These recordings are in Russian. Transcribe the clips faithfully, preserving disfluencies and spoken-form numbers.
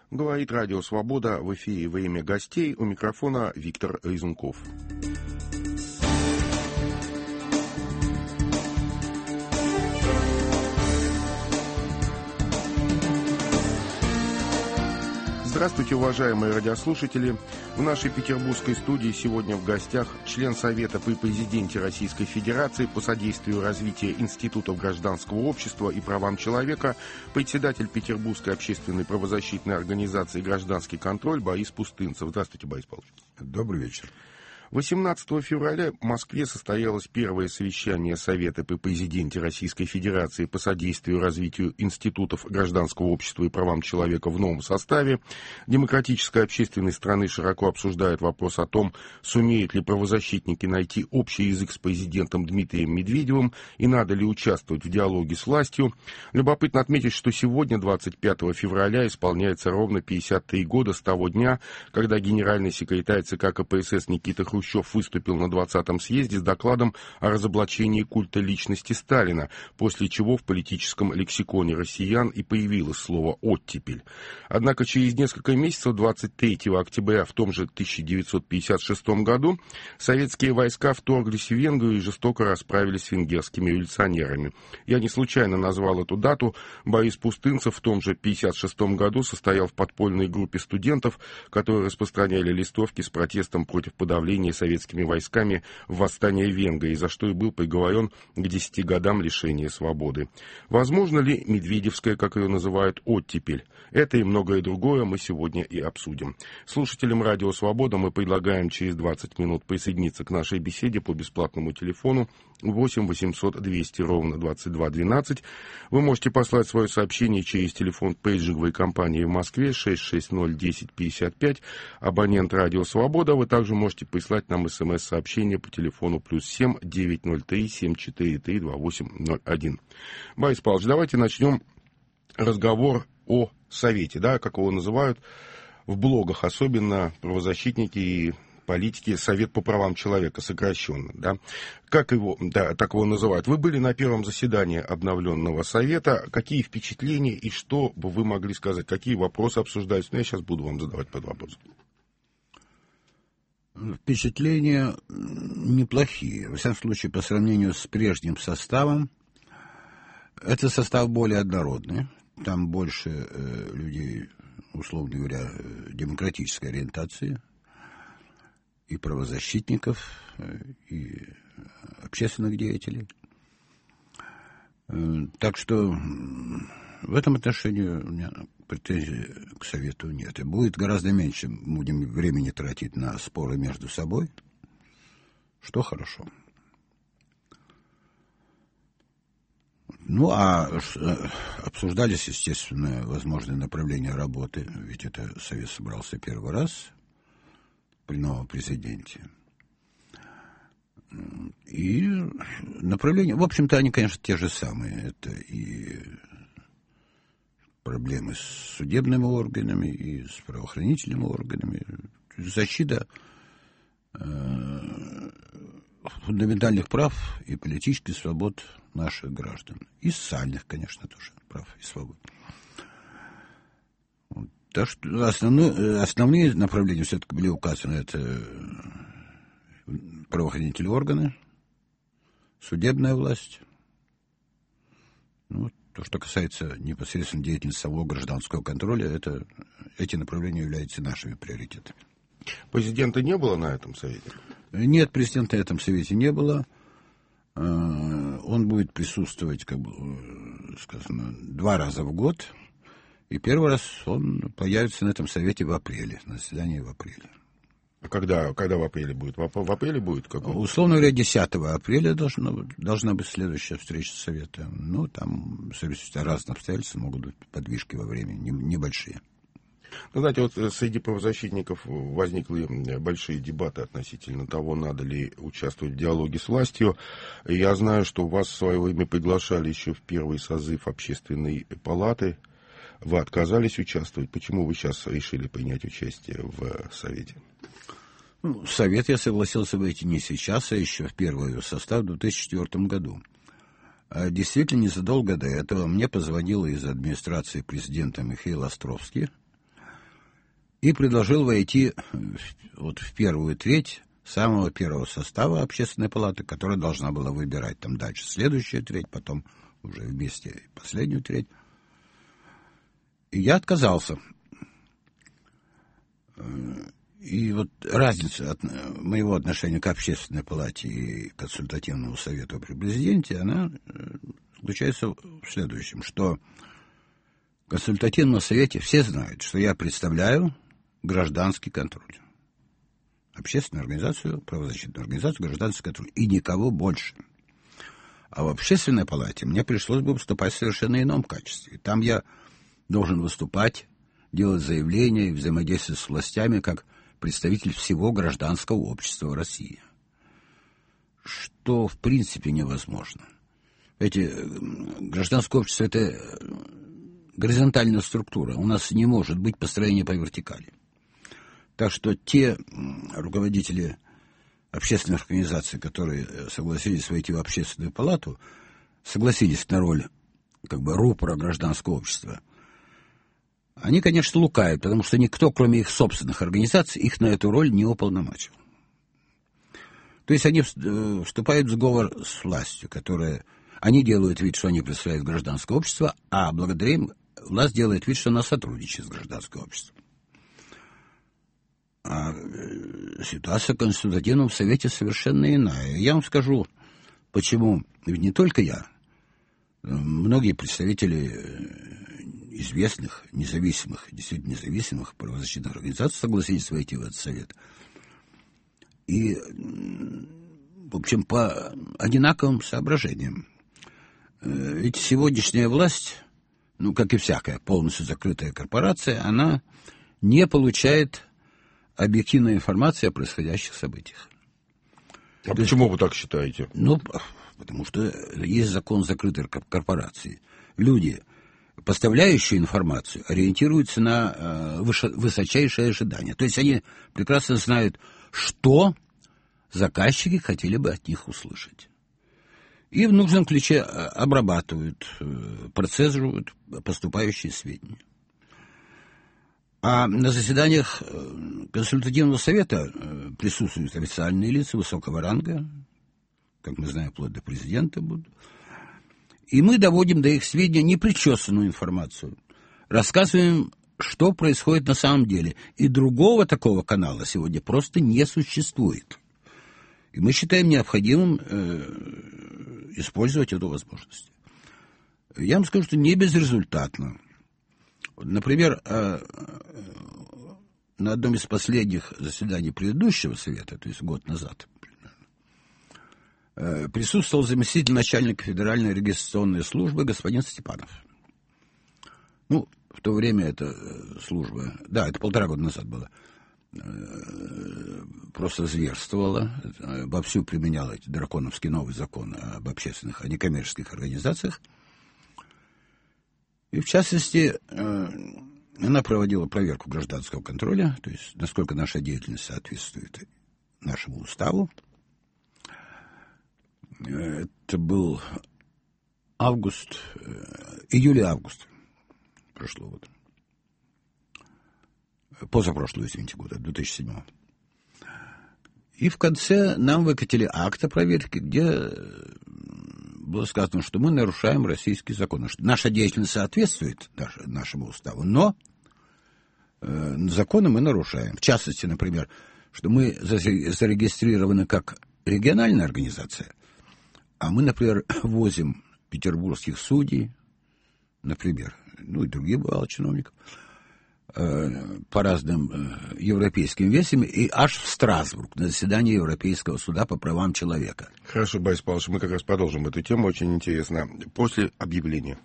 Говорит Радио Свобода, в эфире «Время гостей», у микрофона Виктор Резунков. Здравствуйте, уважаемые радиослушатели. В нашей петербургской студии сегодня в гостях член Совета при Президенте Российской Федерации по содействию развитию институтов гражданского общества и правам человека, председатель Петербургской общественной правозащитной организации «Гражданский контроль» Борис Пустынцев. Здравствуйте, Борис Павлович. Добрый вечер. восемнадцатого февраля в Москве состоялось первое совещание Совета при Президенте Российской Федерации по содействию развитию институтов гражданского общества и правам человека в новом составе. Демократическая общественность страны широко обсуждает вопрос о том, сумеют ли правозащитники найти общий язык с президентом Дмитрием Медведевым и надо ли участвовать в диалоге с властью. Любопытно отметить, что сегодня, двадцать пятого февраля, исполняется ровно пятьдесят три года с того дня, когда генеральный секретарь ЦК КПСС Никита Хрущев выступил на двадцатом съезде с докладом о разоблачении культа личности Сталина, после чего в политическом лексиконе россиян и появилось слово «оттепель». Однако через несколько месяцев, двадцать третьего октября в том же тысяча девятьсот пятьдесят шестом году, советские войска вторглись в Венгрию и жестоко расправились с венгерскими революционерами. Я не случайно назвал эту дату. Борис Пустынцев в том же пятьдесят шестом году состоял в подпольной группе студентов, которые распространяли листовки с протестом против подавления советскими войсками в восстание в Венгрии, за что и был приговорен к десяти годам лишения свободы. Возможно ли медведевская, как ее называют, оттепель? Это и многое другое мы сегодня и обсудим. Слушателям Радио Свобода мы предлагаем через двадцать минут присоединиться к нашей беседе по бесплатному телефону восемь восемьсот двести ровно двадцать два двенадцать. Вы можете послать свое сообщение через телефон пейджинговой компании в Москве шесть шесть ноль десять пятьдесят пять, абонент Радио Свобода. Вы также можете прислать нам смс-сообщение по телефону плюс семь девятьсот три семь четыре три два восемь ноль один. Борис Павлович, давайте начнем разговор о Совете, да, как его называют в блогах, особенно правозащитники и политики, Совет по правам человека, сокращенно, да. Как его, да, так его называют. Вы были на первом заседании обновленного Совета. Какие впечатления и что бы вы могли сказать? Какие вопросы обсуждаются? Ну, я сейчас буду вам задавать под вопрос. Впечатления неплохие. Во всяком случае, по сравнению с прежним составом, это состав более однородный. Там больше э, людей, условно говоря, демократической ориентации, и правозащитников, и общественных деятелей. Э, так что в этом отношении у меня претензий к Совету нет. И будет гораздо меньше, будем времени тратить на споры между собой, что хорошо. Ну, а обсуждались, естественно, возможные направления работы, ведь это Совет собрался первый раз при новом президенте. И направления, в общем-то, они, конечно, те же самые. Это и проблемы с судебными органами и с правоохранительными органами, защита э, фундаментальных прав и политических свобод наших граждан. И социальных, конечно, тоже прав и свобод. Так что основное, основные направления все-таки были указаны. Это правоохранительные органы, судебная власть. Ну, то, что касается непосредственно деятельности самого гражданского контроля, это, эти направления являются нашими приоритетами. Президента не было на этом совете? Нет, президента на этом совете не было. Он будет присутствовать, как бы сказано, два раза в год. И первый раз он появится на этом совете в апреле, на заседании в апреле. А когда, когда в апреле будет? В, в апреле будет? Какой? Условно говоря, десятого апреля должна, должна быть следующая встреча совета. Ну, там, в зависимости от разных обстоятельств, могут быть подвижки во времени, небольшие. Ну, знаете, вот среди правозащитников возникли большие дебаты относительно того, надо ли участвовать в диалоге с властью. Я знаю, что вас в свое время приглашали еще в первый созыв Общественной палаты. Вы отказались участвовать. Почему вы сейчас решили принять участие в Совете? Ну, в Совет я согласился выйти не сейчас, а еще в первый состав в две тысячи четвёртом году. А действительно, незадолго до этого мне позвонил из администрации президента Михаил Островский и предложил войти вот в первую треть самого первого состава Общественной палаты, которая должна была выбирать там дальше следующую треть, потом уже вместе последнюю треть. И я отказался. И вот разница от моего отношения к Общественной палате и консультативному совету при президенте, она заключается в следующем, что в консультативном совете все знают, что я представляю гражданский контроль. Общественную организацию, правозащитную организацию, гражданский контроль. И никого больше. А в Общественной палате мне пришлось бы выступать в совершенно ином качестве. Там я должен выступать, делать заявления и взаимодействовать с властями как представитель всего гражданского общества в России. Что в принципе невозможно. Эти гражданское общество — это горизонтальная структура. У нас не может быть построения по вертикали. Так что те руководители общественных организаций, которые согласились войти в Общественную палату, согласились на роль как бы рупора гражданского общества, они, конечно, лукают, потому что никто, кроме их собственных организаций, их на эту роль не уполномочил. То есть они вступают в сговор с властью, которая... Они делают вид, что они представляют гражданское общество, а благодаря им власть делает вид, что она сотрудничает с гражданским обществом. А ситуация в Консультативном совете совершенно иная. Я вам скажу, почему. Ведь не только я. Многие представители известных, независимых, действительно независимых правозащитных организаций согласились войти в этот совет. И, в общем, по одинаковым соображениям. Ведь сегодняшняя власть, ну, как и всякая полностью закрытая корпорация, она не получает объективной информации о происходящих событиях. А То почему есть, вы так считаете? Ну, потому что есть закон закрытой корпорации. Люди, поставляющие информацию, ориентируются на э, высочайшие ожидания. То есть они прекрасно знают, что заказчики хотели бы от них услышать. И в нужном ключе обрабатывают, э, процессируют поступающие сведения. А на заседаниях консультативного совета присутствуют официальные лица высокого ранга, как мы знаем, вплоть до президента будут. И мы доводим до их сведения непричесанную информацию, рассказываем, что происходит на самом деле. И другого такого канала сегодня просто не существует. И мы считаем необходимым э, использовать эту возможность. Я вам скажу, что не безрезультатно. Например, на одном из последних заседаний предыдущего совета, то есть год назад, присутствовал заместитель начальника Федеральной регистрационной службы господин Степанов. Ну, в то время эта служба, да, это полтора года назад было, просто зверствовала, вовсю применяла эти драконовский новый закон об общественных, о некоммерческих организациях. И, в частности, она проводила проверку гражданского контроля, то есть насколько наша деятельность соответствует нашему уставу. Это был август, июль-август прошлого года. Позапрошлого, извините, года, две тысячи седьмого. И в конце нам выкатили акт о проверке, где было сказано, что мы нарушаем российские законы, что наша деятельность соответствует нашему уставу, но э, законы мы нарушаем. В частности, например, что мы зарегистрированы как региональная организация, а мы, например, возим петербургских судей, например, ну и других бывало чиновников, э, по разным э, европейским весям, и аж в Страсбург на заседание Европейского суда по правам человека. Хорошо, Борис Павлович, мы как раз продолжим эту тему, очень интересно, после объявления.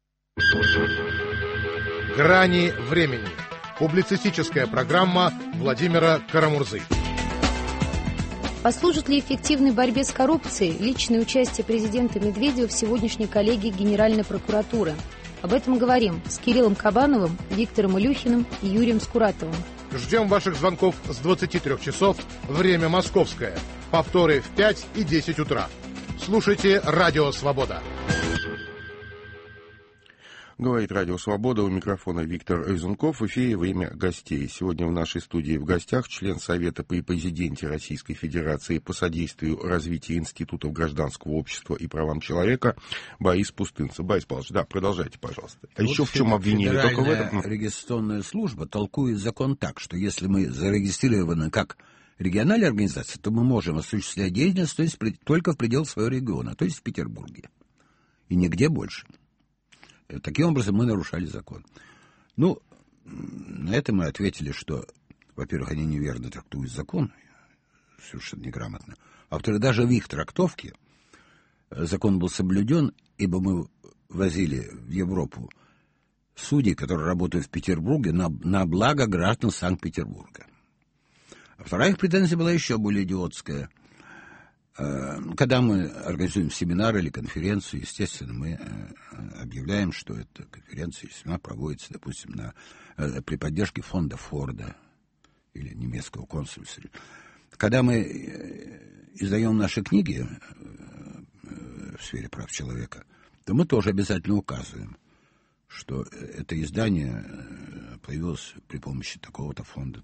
«Грани времени». Публицистическая программа Владимира Карамурзы. Послужит ли эффективной борьбе с коррупцией личное участие президента Медведева в сегодняшней коллегии Генеральной прокуратуры? Об этом говорим с Кириллом Кабановым, Виктором Илюхиным и Юрием Скуратовым. Ждем ваших звонков с двадцати трёх часов, время московское. Повторы в пять и десять утра. Слушайте «Радио Свобода». Говорит Радио Свобода, у микрофона Виктор Разумков. В эфире «Время гостей». Сегодня в нашей студии в гостях член Совета при президенте Российской Федерации по содействию развитию институтов гражданского общества и правам человека Борис Пустынцев. Борис Павлович, да, продолжайте, пожалуйста. А вот еще в чем обвинили? Только в этом? Регистрационная служба толкует закон так, что если мы зарегистрированы как региональная организация, то мы можем осуществлять деятельность, то есть только в пределах своего региона, то есть в Петербурге. И нигде больше. Таким образом, мы нарушали закон. Ну, на это мы ответили, что, во-первых, они неверно трактуют закон, совершенно неграмотно. А во-вторых, даже в их трактовке закон был соблюден, ибо мы возили в Европу судей, которые работают в Петербурге, на, на благо граждан Санкт-Петербурга. А вторая их претензия была еще более идиотская. Когда мы организуем семинар или конференцию, естественно, мы объявляем, что эта конференция или семинар проводится, допустим, на, при поддержке фонда Форда или немецкого консульства. Когда мы издаем наши книги в сфере прав человека, то мы тоже обязательно указываем, что это издание появилось при помощи такого-то фонда.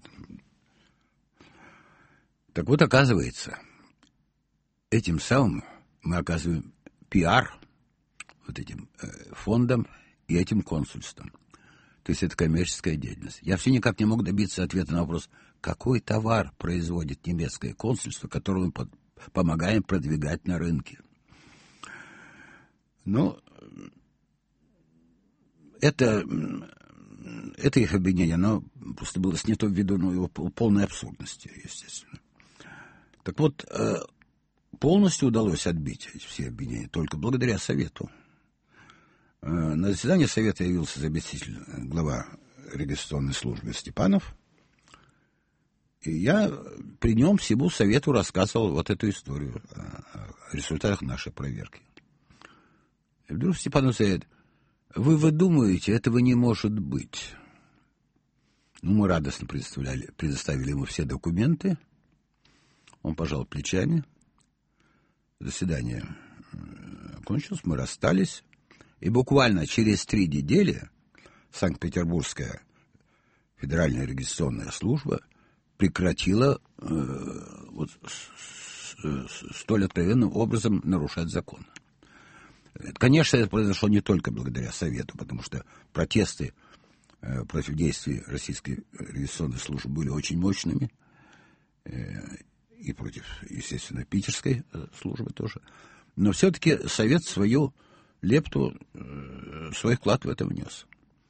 Так вот, оказывается, этим самым мы оказываем пиар вот этим э, фондам и этим консульствам. То есть это коммерческая деятельность. Я все никак не мог добиться ответа на вопрос, какой товар производит немецкое консульство, которое мы под, помогаем продвигать на рынке. Ну, это, это их обвинение, оно просто было снято ввиду ну, его полной абсурдности, естественно. Так вот, э, полностью удалось отбить все обвинения только благодаря Совету. На заседании Совета явился заместитель глава регистрационной службы Степанов, и я при нем всему Совету рассказывал вот эту историю о результатах нашей проверки. И вдруг Степанов говорит: вы, вы думаете, этого не может быть. Ну, мы радостно предоставили, предоставили ему все документы, он пожал плечами. Заседание окончилось, мы расстались, и буквально через три недели Санкт-Петербургская федеральная регистрационная служба прекратила э, вот, с, с, столь откровенным образом нарушать закон. Конечно, это произошло не только благодаря Совету, потому что протесты э, против действий российской регистрационной службы были очень мощными, э, и против, естественно, питерской службы тоже. Но все-таки Совет свою лепту, свой вклад в это внес.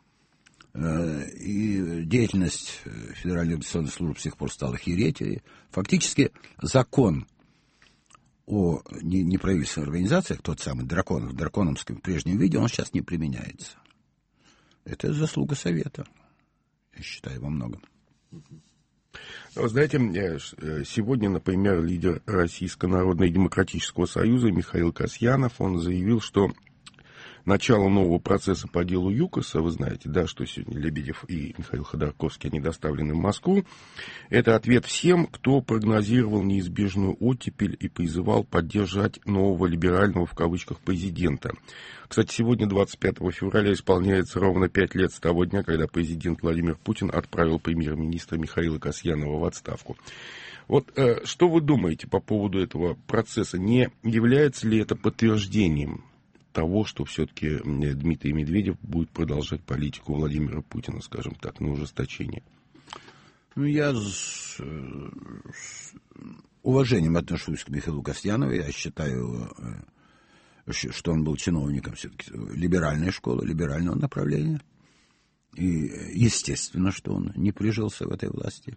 И деятельность Федеральной регистрационной службы с тех пор стала херетией. Фактически закон о неправительственных организациях, тот самый дракон в драконовском прежнем виде, он сейчас не применяется. Это заслуга Совета, я считаю, во многом. Вы знаете, сегодня, например, лидер Российского народно-демократического союза Михаил Касьянов, он заявил, что начало нового процесса по делу ЮКОСа, вы знаете, да, что сегодня Лебедев и Михаил Ходорковский, они доставлены в Москву, это ответ всем, кто прогнозировал неизбежную оттепель и призывал поддержать нового либерального, в кавычках, президента. Кстати, сегодня, двадцать пятого февраля, исполняется ровно пять лет с того дня, когда президент Владимир Путин отправил премьер-министра Михаила Касьянова в отставку. Вот э, что вы думаете по поводу этого процесса? Не является ли это подтверждением того, что все-таки Дмитрий Медведев будет продолжать политику Владимира Путина, скажем так, на ужесточение? Ну, я с, с уважением отношусь к Михаилу Касьянову. Я считаю, что он был чиновником все-таки либеральной школы, либерального направления. И естественно, что он не прижился в этой власти.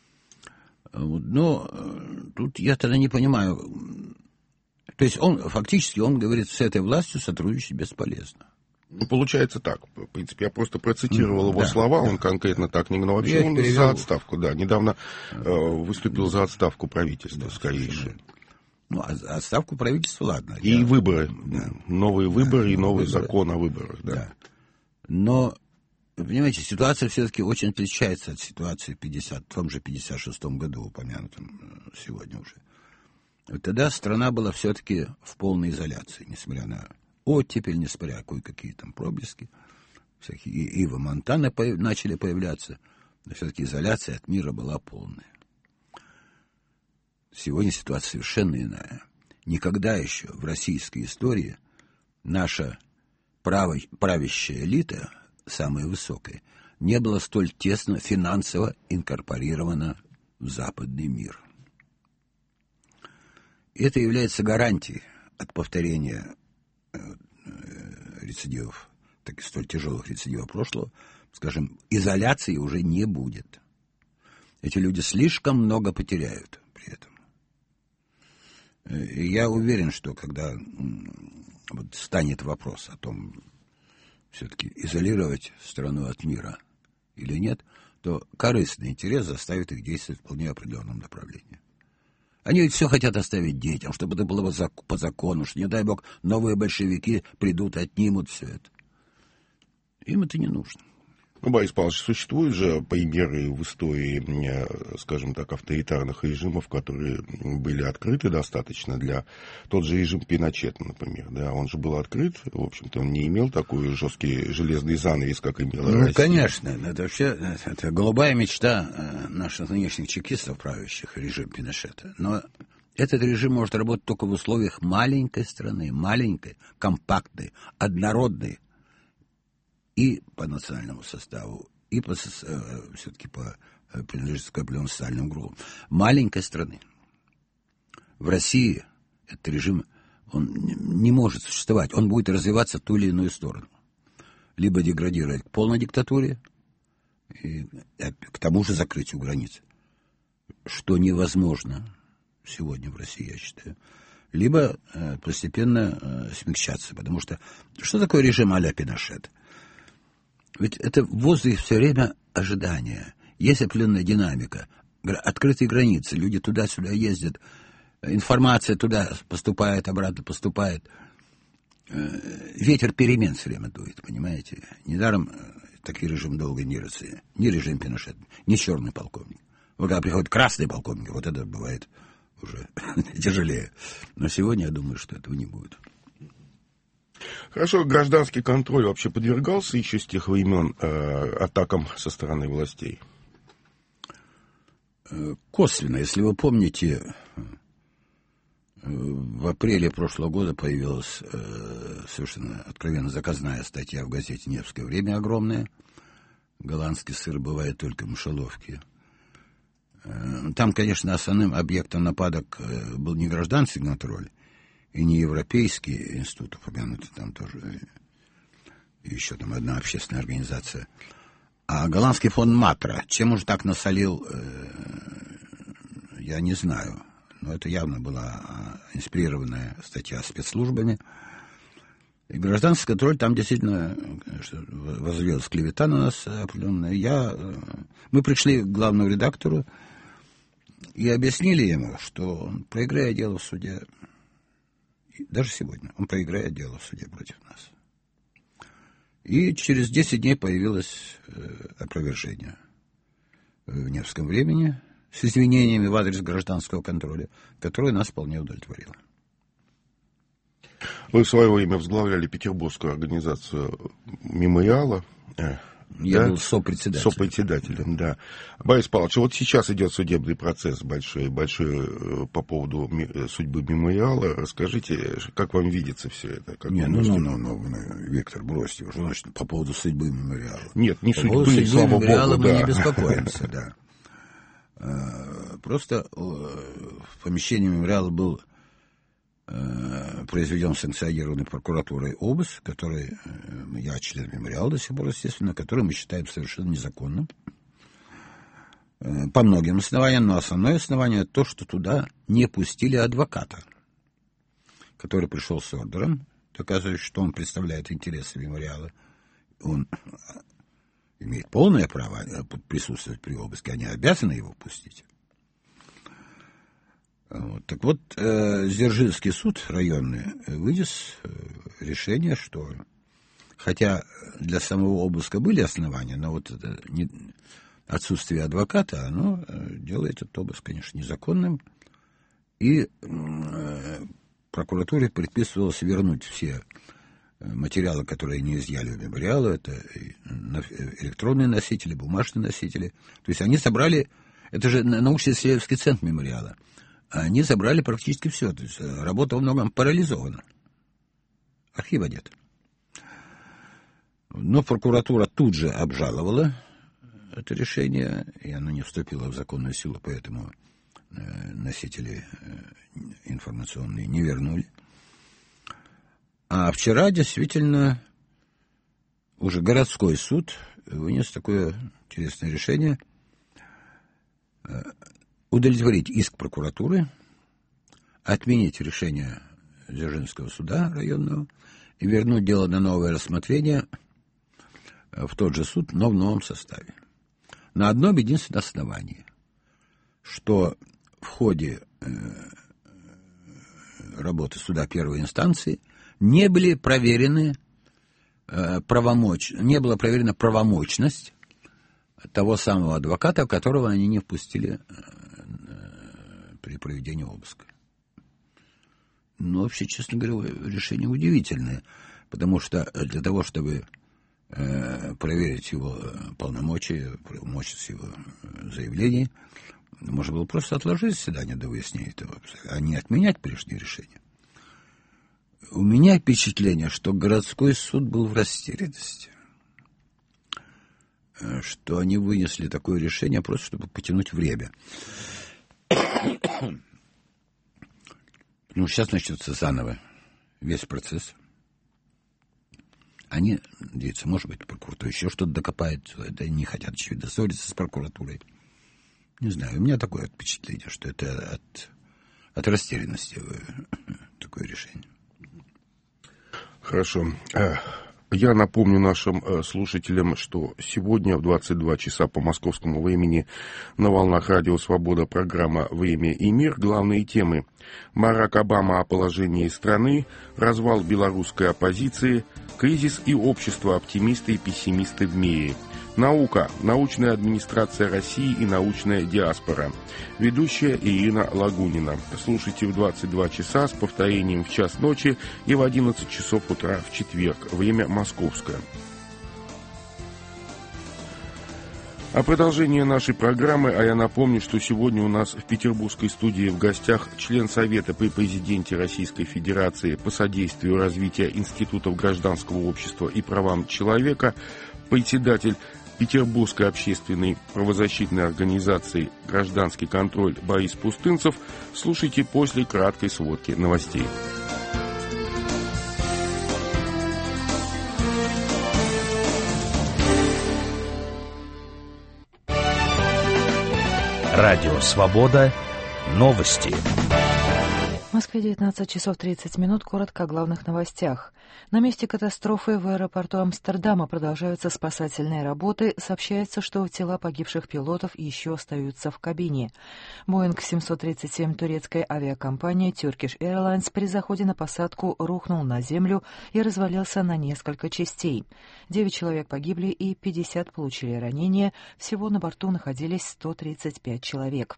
Но тут я тогда не понимаю. То есть он, фактически, он говорит, с этой властью сотрудничать бесполезно. Ну, получается так. В принципе, я просто процитировал mm, его да, слова, да. Он конкретно так не говорил. Вообще я он перевел... за отставку, да. Недавно э, выступил за отставку правительства, да, скорейшее. Ну, а отставку правительства, ладно. И я... выборы. Да. Новые выборы да, и новый выборы. закон о выборах, да. да. Но, понимаете, ситуация все-таки очень отличается от ситуации в, пятидесятом, в том же пятьдесят шестом году, упомянутом сегодня уже. Тогда страна была все-таки в полной изоляции, несмотря на оттепель, несмотря на кое-какие там проблески. всякие Ива Монтана начали появляться, но все-таки изоляция от мира была полная. Сегодня ситуация совершенно иная. Никогда еще в российской истории наша правящая элита, самая высокая, не была столь тесно финансово инкорпорирована в западный мир. Это является гарантией от повторения э, э, рецидивов, так и столь тяжелых рецидивов прошлого. Скажем, изоляции уже не будет. Эти люди слишком много потеряют при этом. И я уверен, что когда вот станет вопрос о том, все-таки изолировать страну от мира или нет, то корыстный интерес заставит их действовать в вполне определенном направлении. Они ведь все хотят оставить детям, чтобы это было по закону, что, не дай бог, новые большевики придут, отнимут все это. Им это не нужно. Ну, Борис Павлович, существуют же примеры в истории, скажем так, авторитарных режимов, которые были открыты достаточно для... Тот же режим Пиночета, например, да, он же был открыт, в общем-то, он не имел такой жесткий железный занавес, как имела ну, Россия. Конечно, это вообще это голубая мечта наших нынешних чекистов, правящих режим Пиночета. Но этот режим может работать только в условиях маленькой страны, маленькой, компактной, однородной, и по национальному составу, и по, все-таки по принадлежности к определенным социальным группам. Маленькой страны. В России этот режим он не может существовать. Он будет развиваться в ту или иную сторону. Либо деградировать к полной диктатуре, и к тому же закрытию границ. Что невозможно сегодня в России, я считаю. Либо постепенно смягчаться. Потому что что такое режим а-ля Пиношет? Ведь это в воздухе все время ожидание. Есть определенная динамика. Открытые границы. Люди туда-сюда ездят. Информация туда поступает, обратно поступает. Ветер перемен все время дует, понимаете? Недаром такой режим долго не держится. Ни режим Пиношет, ни черный полковник. Вот когда приходит красный полковник, вот это бывает уже тяжелее. Но сегодня я думаю, что этого не будет. Хорошо, гражданский контроль вообще подвергался еще с тех времен э, атакам со стороны властей? Косвенно. Если вы помните, в апреле прошлого года появилась э, совершенно откровенно заказная статья в газете «Невское время» огромная. Голландский сыр бывает только в мышеловке. Э, там, конечно, основным объектом нападок э, был не гражданский контроль, и не Европейский институт упомянутый, там тоже еще там одна общественная организация, а голландский фонд Матра. Чем уж так насолил, я не знаю. Но это явно была инспирированная статья спецслужбами. И гражданский контроль там действительно воззрелась клевета на нас определенная. Я, мы пришли к главному редактору и объяснили ему, что он проиграет дело в суде. Даже сегодня он проиграет дело в суде против нас. И через десять дней появилось э, опровержение в Невском времени с извинениями в адрес гражданского контроля, которое нас вполне удовлетворило. Вы в свое время возглавляли петербургскую организацию мемориала. Я да? был сопредседателем. Сопредседателем, да. Борис Павлович, вот сейчас идет судебный процесс большой, большой по поводу судьбы мемориала. Расскажите, как вам видится все это? Как не, ну, ну, ну, ну, Виктор, бросьте уже, значит, по поводу судьбы мемориала. Нет, не по судьбы, поводу судьбы слава мемориала богу, мы да. не беспокоимся, да. Просто в помещении мемориала был произведен санкционированной прокуратурой обыск, который, я член мемориала до сих пор, естественно, который мы считаем совершенно незаконным. По многим основаниям, но основное основание то, что туда не пустили адвоката, который пришел с ордером, доказывающим, что он представляет интересы мемориала. Он имеет полное право присутствовать при обыске, они обязаны его пустить. Вот. Так вот, э, Дзержинский суд районный вынес э, решение, что хотя для самого обыска были основания, но вот это не, отсутствие адвоката, оно э, делает этот обыск, конечно, незаконным. И э, прокуратуре предписывалось вернуть все материалы, которые не изъяли у мемориала, это электронные носители, бумажные носители. То есть они собрали, это же научно-исследовательский центр мемориала, они забрали практически все. То есть работа во многом парализована. Архива нет. Но прокуратура тут же обжаловала это решение, и оно не вступило в законную силу, поэтому носители информационные не вернули. А вчера действительно уже городской суд вынес такое интересное решение удовлетворить иск прокуратуры, отменить решение Дзержинского суда районного и вернуть дело на новое рассмотрение в тот же суд, но в новом составе. На одном единственном основании, что в ходе э, работы суда первой инстанции не были проверены э, правомоч... не была проверена правомочность того самого адвоката, которого они не впустили э, при проведении обыска. Но вообще, честно говоря, решение удивительное, потому что для того, чтобы э, проверить его полномочия, правомочность его заявлений, можно было просто отложить заседание до выяснения этого, а не отменять прежнее решение. У меня впечатление, что городской суд был в растерянности, что они вынесли такое решение просто, чтобы потянуть время. Ну, сейчас начнется заново весь процесс. Они, надеются, может быть, прокуратура еще что-то докопает, это не хотят, очевидно, ссориться с прокуратурой. Не знаю, у меня такое впечатление, что это от, от растерянности такое решение. Хорошо. Я напомню нашим слушателям, что сегодня в двадцать два часа по московскому времени на волнах Радио Свобода программа «Время и мир». Главные темы: Барак Обама о положении страны, развал белорусской оппозиции, кризис и общество, оптимисты и пессимисты в мире. Наука, научная администрация России и научная диаспора. Ведущая Ирина Лагунина. Слушайте в двадцать два часа с повторением в час ночи и в одиннадцать часов утра в четверг. Время московское. А продолжение нашей программы, а я напомню, что сегодня у нас в петербургской студии в гостях член Совета при президенте Российской Федерации по содействию развития институтов гражданского общества и правам человека, председатель Петербургской общественной правозащитной организации «Гражданский контроль» Борис Пустынцев. Слушайте после краткой сводки новостей. Радио «Свобода». Новости. В Москве девятнадцать часов тридцать минут. Коротко о главных новостях. На месте катастрофы в аэропорту Амстердама продолжаются спасательные работы. Сообщается, что тела погибших пилотов еще остаются в кабине. Боинг семьсот тридцать семь турецкой авиакомпании Turkish Airlines при заходе на посадку рухнул на землю и развалился на несколько частей. Девять человек погибли и пятьдесят получили ранения. Всего на борту находились сто тридцать пять человек.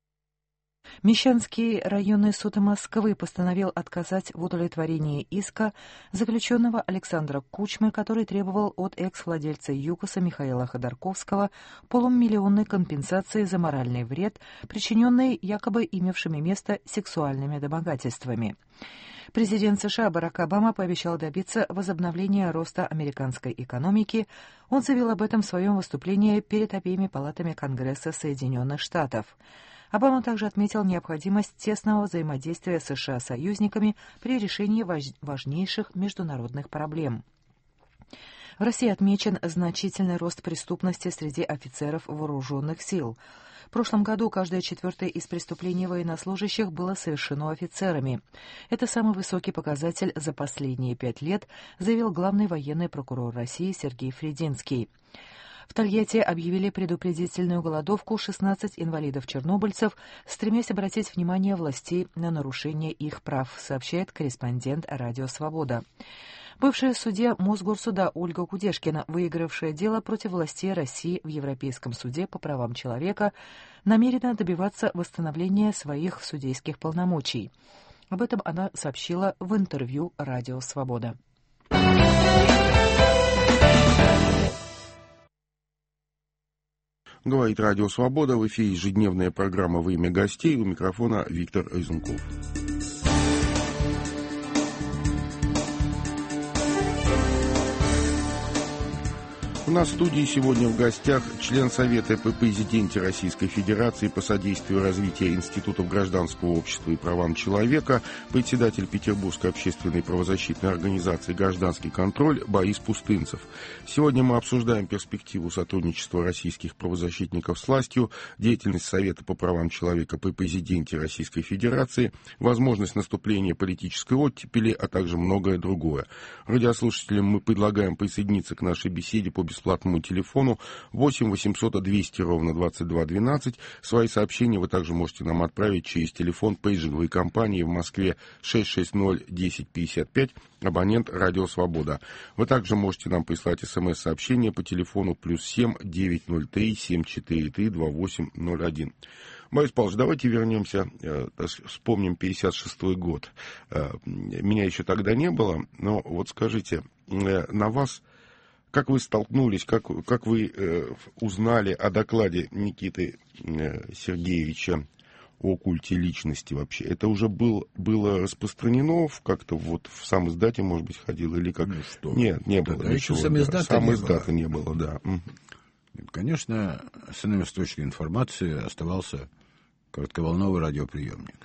Мещанский районный суд Москвы постановил отказать в удовлетворении иска заключенного Александра Кучмы, который требовал от экс-владельца ЮКОСа Михаила Ходорковского полумиллионной компенсации за моральный вред, причиненный якобы имевшими место сексуальными домогательствами. Президент США Барак Обама пообещал добиться возобновления роста американской экономики. Он заявил об этом в своем выступлении перед обеими палатами Конгресса Соединенных Штатов. Обама также отметил необходимость тесного взаимодействия США с союзниками при решении важнейших международных проблем. В России отмечен значительный рост преступности среди офицеров вооруженных сил. В прошлом году каждое четвертое из преступлений военнослужащих было совершено офицерами. Это самый высокий показатель за последние пять лет, заявил главный военный прокурор России Сергей Фрединский. В Тольятти объявили предупредительную голодовку шестнадцать инвалидов-чернобыльцев, стремясь обратить внимание властей на нарушение их прав, сообщает корреспондент «Радио Свобода». Бывшая судья Мосгорсуда Ольга Кудешкина, выигравшая дело против властей России в Европейском суде по правам человека, намерена добиваться восстановления своих судейских полномочий. Об этом она сообщила в интервью «Радио Свобода». Говорит Радио Свобода. В эфире ежедневная программа «Время гостей». У микрофона Виктор Изунков. У нас в студии сегодня в гостях член Совета при президенте Российской Федерации по содействию развитию институтов гражданского общества и правам человека, председатель Петербургской общественной правозащитной организации «Гражданский контроль» Борис Пустынцев. Сегодня мы обсуждаем перспективу сотрудничества российских правозащитников с властью, деятельность Совета по правам человека при президенте Российской Федерации, возможность наступления политической оттепели, а также многое другое. Радиослушателям мы предлагаем присоединиться к нашей беседе по бесплатному телефону восемь восемьсот двести ровно двадцать два двенадцать. Свои сообщения вы также можете нам отправить через телефон пейджинговой компании в Москве шесть шесть ноль десять пятьдесят пять, абонент Радио Свобода. Вы также можете нам прислать смс-сообщение по телефону плюс семь девятьсот три семь четыре три два восемь ноль один. Борис Павлович, давайте вернемся, э, вспомним пятьдесят шестой год. Э, меня еще тогда не было, но вот скажите, э, на вас как вы столкнулись, как, как вы э, узнали о докладе Никиты э, Сергеевича о культе личности вообще? Это уже был, было распространено как-то вот в сам издате, может быть, ходило или как? Ну, что? Нет, не было. Да, ничего. сам издата, сам не, издата было. не было, да. Конечно, основным источником информации оставался коротковолновый радиоприемник.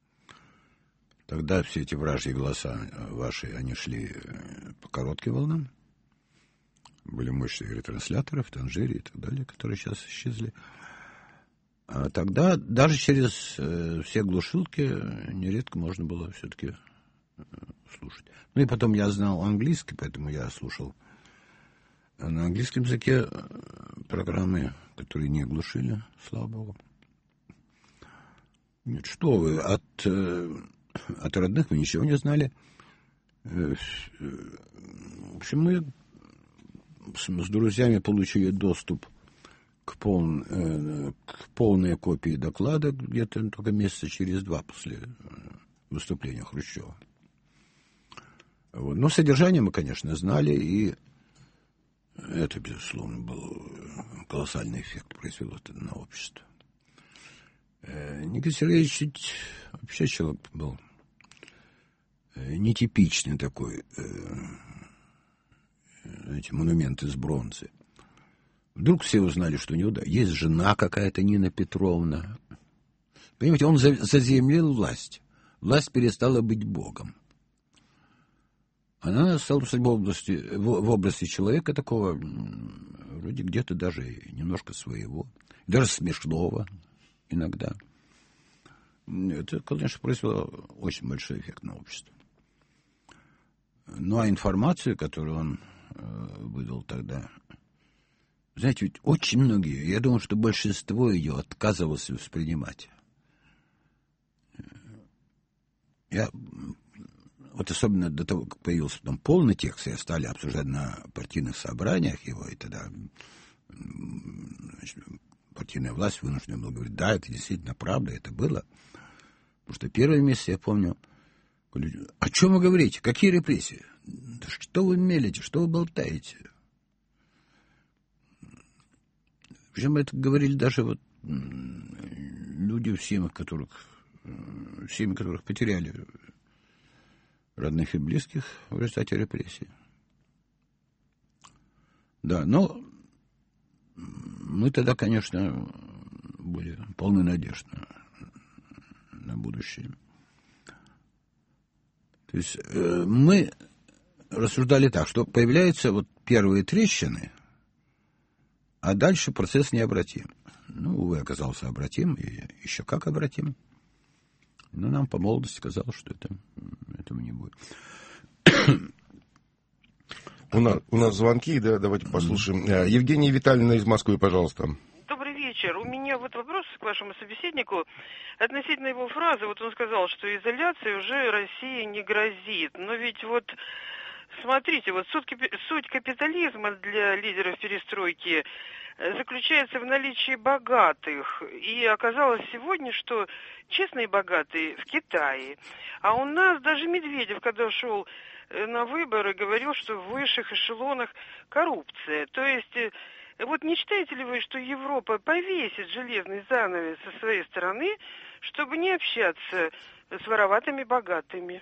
Тогда все эти вражьи голоса ваши, они шли по коротким волнам. Были мощные ретрансляторы в Танжире и так далее, которые сейчас исчезли. А тогда даже через э, все глушилки нередко можно было все-таки э, слушать. Ну и потом я знал английский, поэтому я слушал на английском языке программы, которые не глушили, слава богу. Нет, что вы, от, э, от родных мы ничего не знали. Э, э, в общем, мы с друзьями получили доступ к, пол, э, к полной копии доклада где-то только месяца через два после выступления Хрущева. Вот. Но содержание мы, конечно, знали, и это, безусловно, был колоссальный эффект, произвело это на общество. Э, Никита Сергеевич ведь вообще человек был э, нетипичный такой, э, эти монументы из бронзы. Вдруг все узнали, что у него да, есть жена какая-то, Нина Петровна. Понимаете, он заземлил власть. Власть перестала быть богом. Она стала в области, в, в области человека такого, вроде где-то даже немножко своего, даже смешного иногда. Это, конечно, произвело очень большой эффект на общество. Ну, а информацию, которую он выдал тогда. Знаете, ведь очень многие, я думаю, что большинство ее отказывалось воспринимать. Я, вот особенно до того, как появился там полный текст, и стали обсуждать на партийных собраниях его, и тогда значит, партийная власть вынуждена была говорить, да, это действительно правда, это было. Потому что первое месяц, я помню, о чем вы говорите, какие репрессии? Да что вы мелите, что вы болтаете? Причем это говорили даже вот люди, в семьях которых, в семьях которых потеряли родных и близких в результате репрессий. Да, но мы тогда, конечно, были полны надежд на, на будущее. То есть э, мы рассуждали так, что появляются вот первые трещины, а дальше процесс необратим. Ну, увы, оказался обратим, и еще как обратим. Но нам по молодости казалось, что это, этого не будет. У нас, у нас звонки, да, давайте послушаем. Евгения Витальевна из Москвы, пожалуйста. Добрый вечер. У меня вот вопрос к вашему собеседнику относительно его фразы. Вот он сказал, что изоляция уже России не грозит. Но ведь вот, смотрите, вот суть, суть капитализма для лидеров перестройки заключается в наличии богатых. И оказалось сегодня, что честные богатые в Китае. А у нас даже Медведев, когда шел на выборы, говорил, что в высших эшелонах коррупция. То есть, вот не считаете ли вы, что Европа повесит железный занавес со своей стороны, чтобы не общаться с вороватыми богатыми?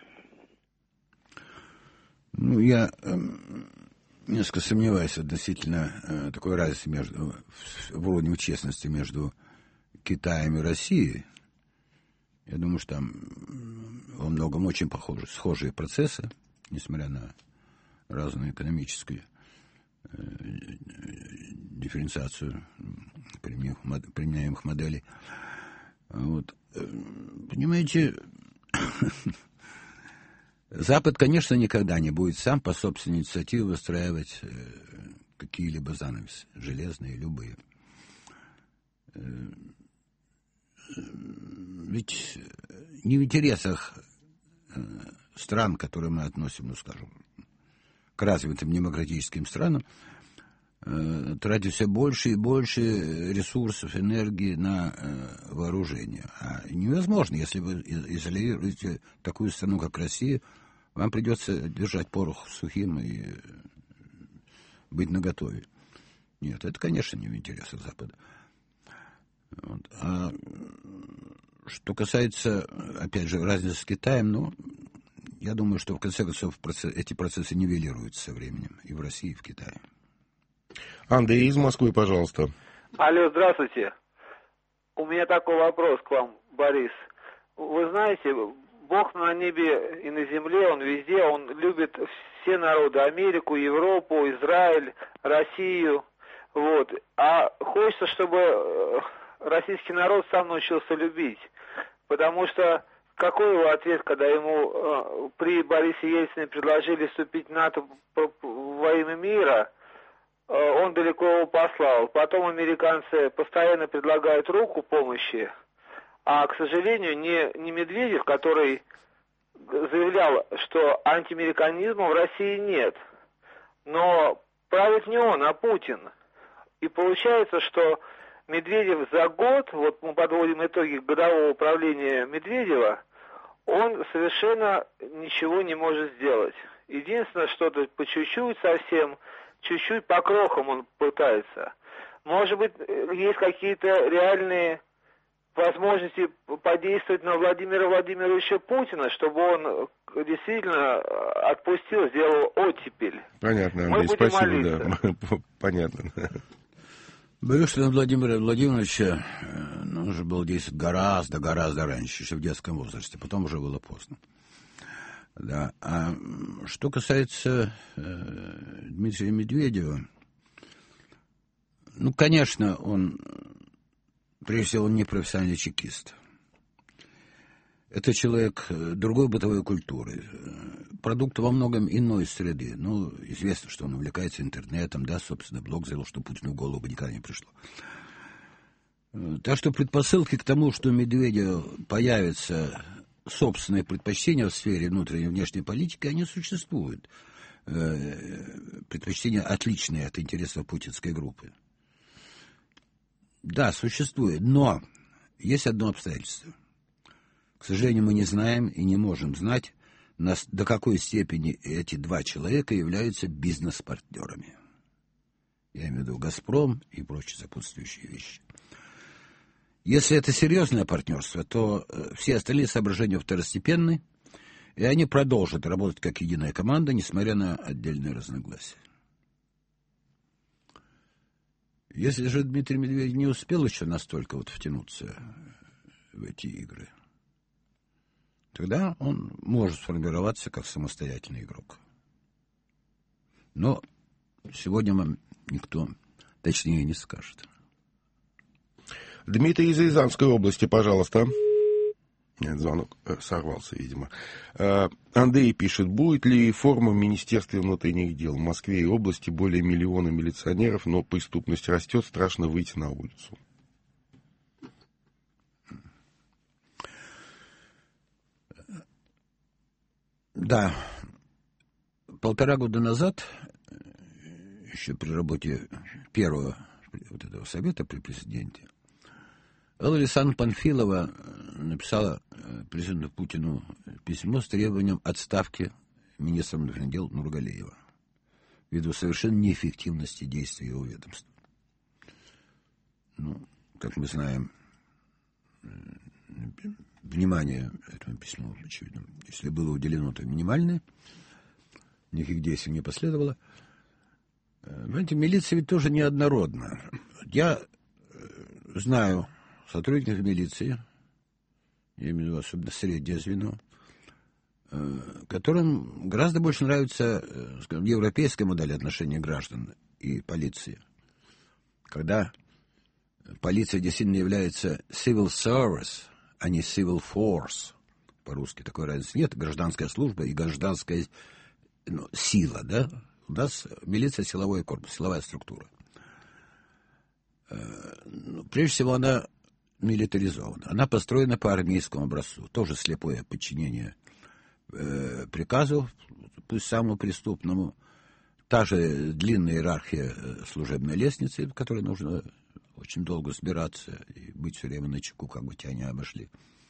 Ну, я э, несколько сомневаюсь относительно э, такой разницы между, в уровне честности между Китаем и Россией. Я думаю, что там во многом очень похожи, схожие процессы, несмотря на разную экономическую э, дифференциацию применяемых, применяемых моделей. Вот. Понимаете, Запад, конечно, никогда не будет сам по собственной инициативе выстраивать э, какие-либо занавесы, железные, любые. Э, ведь не в интересах э, стран, к которым мы относим, ну, скажем, к развитым демократическим странам, э, тратить все больше и больше ресурсов, энергии на э, вооружение. А невозможно, если вы изолируете такую страну, как Россия, вам придется держать порох сухим и быть наготове. Нет, это, конечно, не в интересах Запада. Вот. А что касается, опять же, разницы с Китаем, ну, я думаю, что в конце концов процесс, эти процессы нивелируются со временем и в России, и в Китае. Андрей из Москвы, пожалуйста. Алло, здравствуйте. У меня такой вопрос к вам, Борис. Вы знаете, Бог на небе и на земле, Он везде, Он любит все народы, Америку, Европу, Израиль, Россию. Вот. А хочется, чтобы российский народ сам научился любить. Потому что какой его ответ, когда ему э, при Борисе Ельцине предложили вступить в НАТО во имя мира, э, он далеко его послал. Потом американцы постоянно предлагают руку помощи, а, к сожалению, не, не Медведев, который заявлял, что антиамериканизма в России нет. Но правит не он, а Путин. И получается, что Медведев за год, вот мы подводим итоги годового правления Медведева, он совершенно ничего не может сделать. Единственное, что-то по чуть-чуть совсем, чуть-чуть по крохам он пытается. Может быть, есть какие-то реальные возможности подействовать на Владимира Владимировича Путина, чтобы он действительно отпустил, сделал оттепель. Понятно, Андрей, спасибо. Да. Понятно. Боюсь, что на Владимира Владимировича нужно было действовать гораздо, гораздо раньше, еще в детском возрасте. Потом уже было поздно. Да. А что касается э, Дмитрия Медведева, ну, конечно, он, прежде всего, он не профессиональный чекист. Это человек другой бытовой культуры, продукт во многом иной среды. Ну, известно, что он увлекается интернетом, да, собственно, блог завел, что Путину в голову бы никогда не пришло. Так что предпосылки к тому, что у Медведева появятся собственные предпочтения в сфере внутренней и внешней политики, они существуют. Предпочтения отличные от интересов путинской группы. Да, существует, но есть одно обстоятельство. К сожалению, мы не знаем и не можем знать, до какой степени эти два человека являются бизнес-партнерами. Я имею в виду «Газпром» и прочие сопутствующие вещи. Если это серьезное партнерство, то все остальные соображения второстепенны, и они продолжат работать как единая команда, несмотря на отдельные разногласия. Если же Дмитрий Медведев не успел еще настолько вот втянуться в эти игры, тогда он может сформироваться как самостоятельный игрок. Но сегодня вам никто точнее не скажет. Дмитрий из Рязанской области, пожалуйста. Нет, звонок сорвался, видимо. Андрей пишет, будет ли форма в Министерстве внутренних дел? В Москве и области более миллиона милиционеров, но преступность растет, страшно выйти на улицу. Да, полтора года назад, еще при работе первого вот этого совета при президенте, Элла Александровна Панфилова написала президенту Путину письмо с требованием отставки министра внутренних дел Нургалиева ввиду совершенно неэффективности действий его ведомства. Ну, как мы знаем, внимание этому письму, очевидно, если было уделено, то минимальное, никаких действий не последовало. Понимаете, милиция ведь тоже неоднородна. Я знаю сотрудников милиции, я имею в виду особенно среднее звено, которым гораздо больше нравится, скажем, европейская модель отношений граждан и полиции. Когда полиция действительно является civil service, а не civil force. По-русски такой разницы нет. Гражданская служба и гражданская, ну, сила, да? У нас милиция — силовой корпус, силовая структура. Ну, прежде всего, она милитаризована. Она построена по армейскому образцу. Тоже слепое подчинение э, приказу, пусть самому преступному. Та же длинная иерархия служебной лестницы, в которой нужно очень долго собираться и быть все время начеку, как бы тебя не обошли.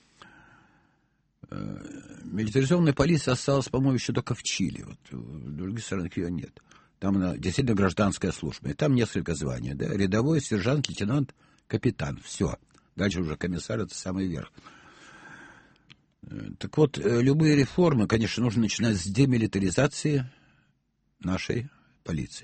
Милитаризованная полиция осталась, по-моему, еще только в Чили. Вот в других странах ее нет. Там она действительно гражданская служба. И там несколько званий. Да? Рядовой, сержант, лейтенант, капитан. Все. Дальше уже комиссар — это самый верх. Так вот, любые реформы, конечно, нужно начинать с демилитаризации нашей полиции.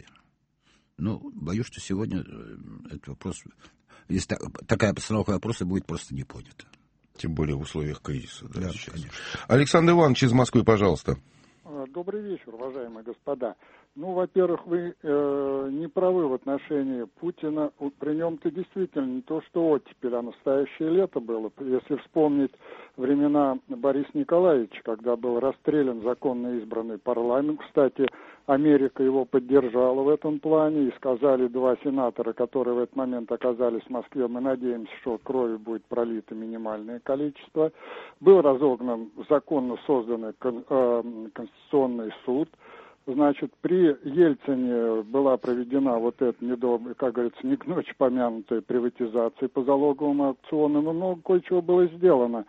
Ну, боюсь, что сегодня этот вопрос, если такая постановка вопроса будет просто не понята. Тем более в условиях кризиса. Да, да, сейчас. конечно. Александр Иванович из Москвы, пожалуйста. Добрый вечер, уважаемые господа. Ну, во-первых, вы э, не правы в отношении Путина. При нем-то действительно не то, что оттепель, а настоящее лето было. Если вспомнить времена Бориса Николаевича, когда был расстрелян законно избранный парламент. Кстати, Америка его поддержала в этом плане, и сказали два сенатора, которые в этот момент оказались в Москве: мы надеемся, что крови будет пролито минимальное количество. Был разогнан законно созданный Конституционный суд. Значит, при Ельцине была проведена вот эта, недобрая, как говорится, не к ночи помянутая приватизация по залоговым аукционам, и много кое-чего было сделано.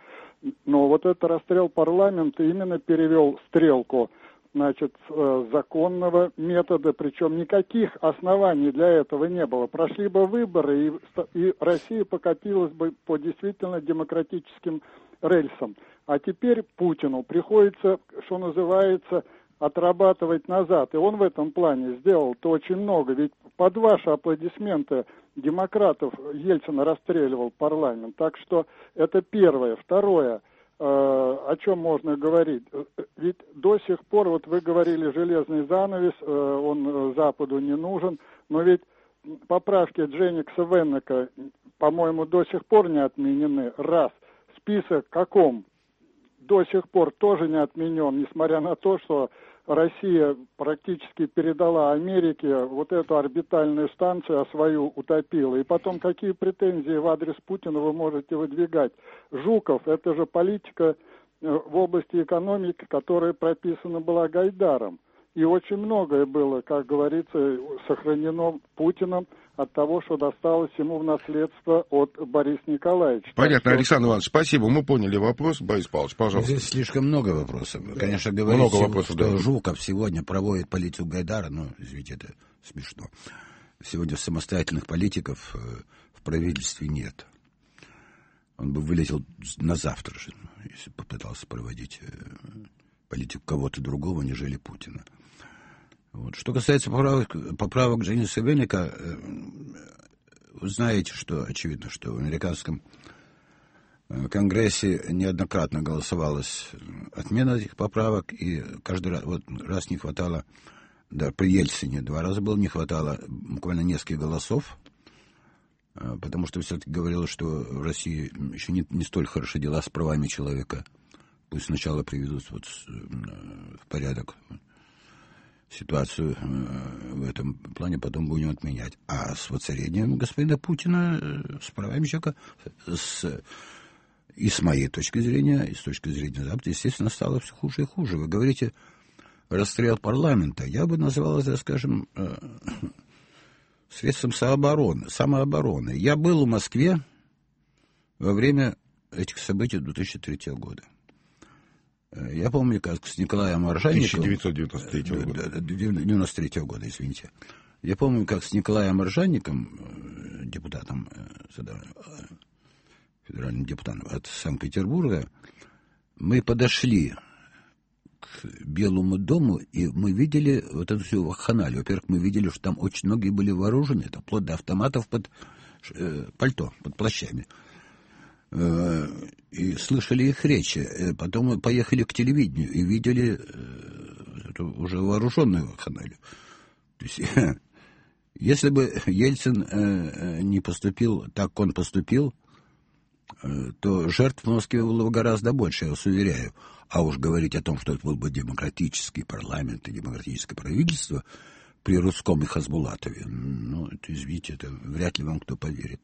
Но вот этот расстрел парламента именно перевел стрелку, значит, законного метода, причем никаких оснований для этого не было. Прошли бы выборы, и, и Россия покатилась бы по действительно демократическим рельсам. А теперь Путину приходится, что называется, отрабатывать назад. И он в этом плане сделал-то очень много. Ведь под ваши аплодисменты демократов Ельцин расстреливал парламент. Так что это первое. Второе, э, о чем можно говорить. Ведь до сих пор, вот вы говорили, железный занавес, э, он Западу не нужен. Но ведь поправки Дженникса Веннека, по-моему, до сих пор не отменены. Раз. Список каком? До сих пор тоже не отменен, несмотря на то, что Россия практически передала Америке вот эту орбитальную станцию, а свою утопила. И потом, какие претензии в адрес Путина вы можете выдвигать? Жуков — это же политика в области экономики, которая прописана была Гайдаром. И очень многое было, как говорится, сохранено Путиным от того, что досталось ему в наследство от Бориса Николаевича. Понятно, что... Александр Иванович, спасибо. Мы поняли вопрос. Борис Павлович, пожалуйста. Здесь слишком много вопросов. Да. Конечно, говорить, много всего, вопросов, что да. Жуков сегодня проводит политику Гайдара, ну, извините, это смешно. Сегодня самостоятельных политиков в правительстве нет. Он бы вылетел на завтра же, если попытался проводить политику кого-то другого, нежели Путина. Вот. Что касается поправок, поправок Дженниса Веннека, вы знаете, что очевидно, что в американском Конгрессе неоднократно голосовалась отмена этих поправок, и каждый раз, вот, раз не хватало, да, при Ельцине два раза было, не хватало буквально нескольких голосов, потому что все-таки говорилось, что в России еще не, не столь хороши дела с правами человека. Пусть сначала приведут вот в порядок ситуацию в этом плане, потом будем отменять. А с воцарением господина Путина, с правами человека, с, и с моей точки зрения, и с точки зрения Запада, естественно, стало все хуже и хуже. Вы говорите, расстрел парламента. Я бы назвал это, скажем, средством самообороны, самообороны. Я был в Москве во время этих событий две тысячи третьего года. Я помню, как с Николаем Аржанниковым... тысяча девятьсот девяносто третьего года. девяносто третьего года, извините. Я помню, как с Николаем Аржанниковым, депутатом, федеральным депутатом от Санкт-Петербурга, мы подошли к Белому дому, и мы видели вот эту всю вакханалию. Во-первых, мы видели, что там очень многие были вооружены, это вплоть до автоматов под э, пальто, под плащами. Э, и слышали их речи. Потом мы поехали к телевидению и видели э, эту уже вооруженную вакханалию. То есть, если бы Ельцин э, не поступил так, как он поступил, э, то жертв в Москве было бы гораздо больше, я вас уверяю. А уж говорить о том, что это был бы демократический парламент и демократическое правительство при Русском и Хасбулатове, ну, это, извините, это вряд ли вам кто поверит.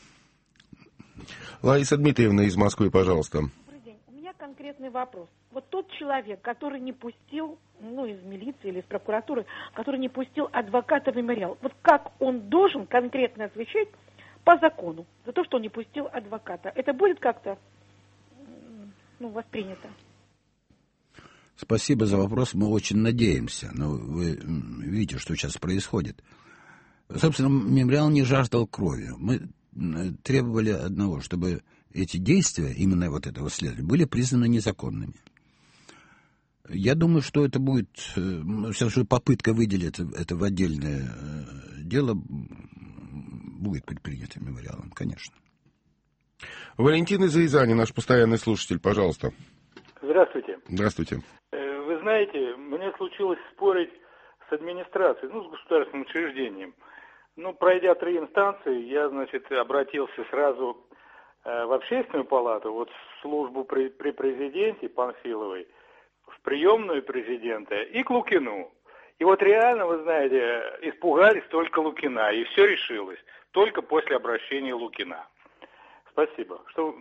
Лариса Дмитриевна из Москвы, пожалуйста. Добрый день. У меня конкретный вопрос. Вот тот человек, который не пустил, ну, из милиции или из прокуратуры, который не пустил адвоката в мемориал, вот как он должен конкретно отвечать по закону за то, что он не пустил адвоката? Это будет как-то, ну, воспринято? Спасибо за вопрос, мы очень надеемся, но вы видите, что сейчас происходит. Собственно, мемориал не жаждал крови. Мы требовали одного, чтобы эти действия, именно вот этого следования, были признаны незаконными. Я думаю, что это будет, все-таки попытка выделить это, это в отдельное дело будет предпринята мемориалом, конечно. Валентин из Рязани, наш постоянный слушатель, пожалуйста. Здравствуйте. Здравствуйте. Вы знаете, мне случилось спорить с администрацией, ну, с государственным учреждением. Ну, пройдя три инстанции, я, значит, обратился сразу э, в общественную палату, вот в службу при, при президенте Панфиловой, в приемную президента и к Лукину. И вот реально, вы знаете, испугались только Лукина, и все решилось только после обращения Лукина. Спасибо. Что...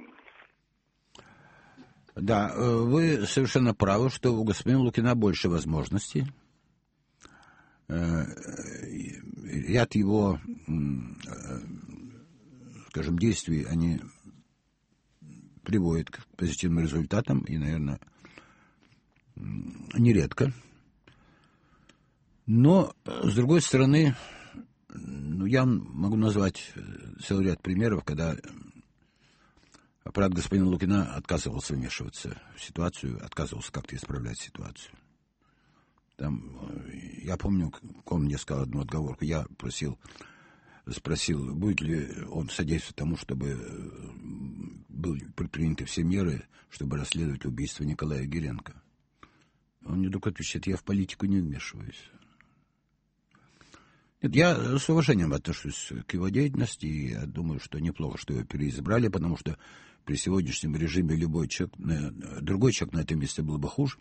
Да, вы совершенно правы, что у господина Лукина больше возможностей. Ряд его, скажем, действий, они приводят к позитивным результатам, и, наверное, нередко. Но, с другой стороны, ну, я могу назвать целый ряд примеров, когда аппарат господина Лукина отказывался вмешиваться в ситуацию, отказывался как-то исправлять ситуацию. Там, я помню, он мне сказал одну отговорку. Я просил, спросил, будет ли он содействовать тому, чтобы были предприняты все меры, чтобы расследовать убийство Николая Гиренко. Он мне только отвечает, я в политику не вмешиваюсь. Нет, я с уважением отношусь к его деятельности, и я думаю, что неплохо, что его переизбрали, потому что при сегодняшнем режиме любой человек, другой человек на этом месте был бы хуже.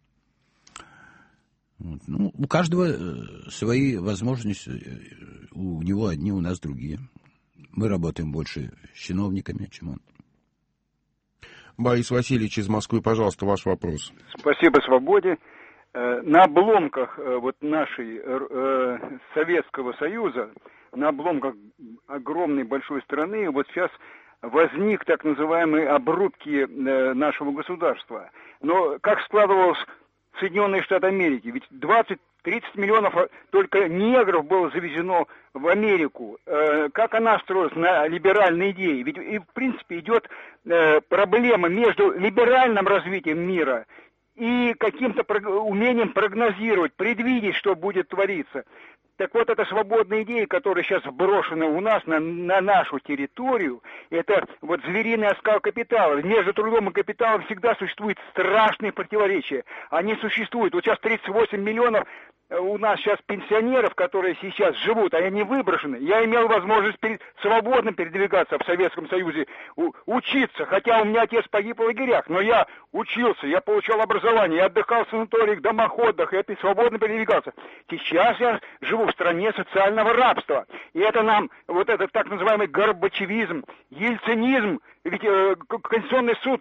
Вот. Ну, у каждого свои возможности, у него одни, у нас другие. Мы работаем больше с чиновниками, чем он. Борис Васильевич из Москвы, пожалуйста, ваш вопрос. Спасибо «Свободе». На обломках вот нашей Советского Союза, на обломках огромной большой страны, вот сейчас возник так называемые обрубки нашего государства. Но как складывалось Соединенные Штаты Америки? Ведь двадцать-тридцать миллионов только негров было завезено в Америку. Как она строилась на либеральной идее? Ведь и в принципе идет проблема между либеральным развитием мира и каким-то умением прогнозировать, предвидеть, что будет твориться. Так вот, эта свободная идея, которая сейчас брошена у нас на, на нашу территорию, это вот звериный оскал капитала. Между трудом и капиталом всегда существует страшные противоречия. Они существуют. Вот сейчас тридцать восемь миллионов у нас сейчас пенсионеров, которые сейчас живут, а они выброшены. Я имел возможность перед, свободно передвигаться в Советском Союзе, у, учиться, хотя у меня отец погиб в лагерях, но я учился, я получал образование, я отдыхал в санаториях, домоходах, и это свободно передвигался. Сейчас я живу в стране социального рабства, и это нам, вот этот так называемый горбачевизм, ельцинизм, ведь э, Конституционный суд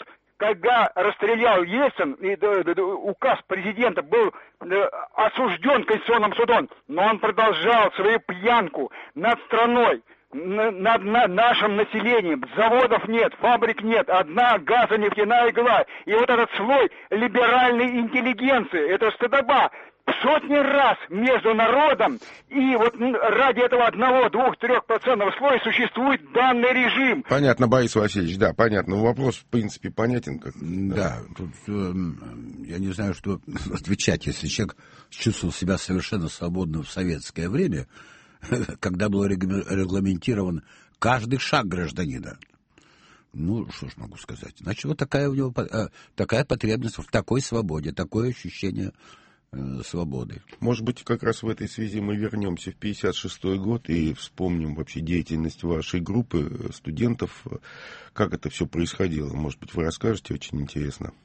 когда расстрелял Ельцин, и да, да, указ президента был да, осужден Конституционным судом, но он продолжал свою пьянку над страной, над, над нашим населением. Заводов нет, фабрик нет, одна газонефтяная игла. И вот этот слой либеральной интеллигенции, это стыдоба. Сотни раз между народом и вот ради этого одного, двух, трех процентного слоя существует данный режим. Понятно, Борис Васильевич, да, понятно. Вопрос, в принципе, понятен. Как... Да, да, тут э, я не знаю, что отвечать, если человек чувствовал себя совершенно свободно в советское время, когда был регламентирован каждый шаг гражданина. Ну, что ж могу сказать. Значит, вот такая у него такая потребность в такой свободе, такое ощущение свободы. Может быть, как раз в этой связи мы вернемся в пятьдесят шестой год и вспомним вообще деятельность вашей группы студентов, как это все происходило. Может быть, вы расскажете, очень интересно.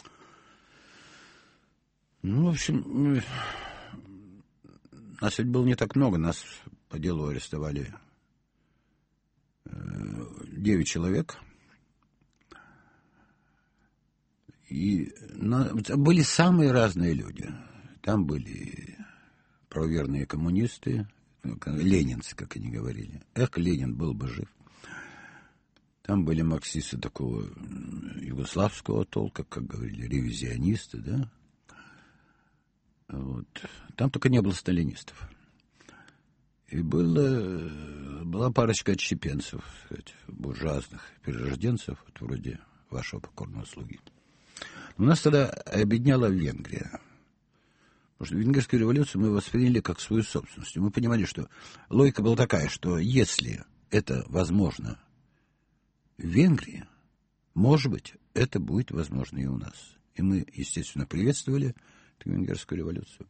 Ну, в общем, нас ведь было не так много, нас по делу арестовали девять человек. И на, были самые разные люди. Там были правоверные коммунисты, ленинцы, как они говорили. Эх, Ленин был бы жив. Там были марксисты такого югославского толка, как говорили, ревизионисты, да. Вот. Там только не было сталинистов. И было, была парочка отщепенцев, сказать, буржуазных перерожденцев, вот вроде вашего покорного слуги. У нас тогда обедняла Венгрия. Потому что венгерскую революцию мы восприняли как свою собственность. Мы понимали, что логика была такая, что если это возможно в Венгрии, может быть, это будет возможно и у нас. И мы, естественно, приветствовали эту венгерскую революцию.